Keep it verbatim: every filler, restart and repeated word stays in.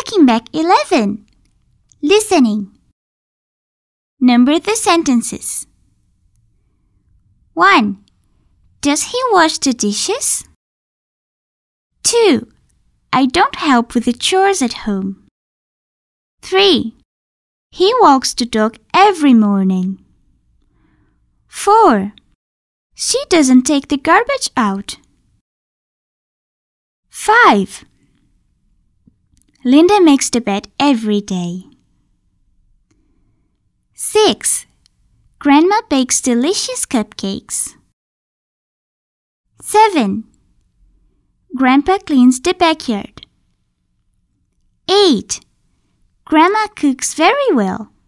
Taking back eleven. Listening. Number the sentences. one. Does he wash the dishes? two. I don't help with the chores at home. three. He walks the dog every morning. four. She doesn't take the garbage out. five. Linda makes the bed every day. six. Grandma bakes delicious cupcakes. seven. Grandpa cleans the backyard. eight. Grandma cooks very well.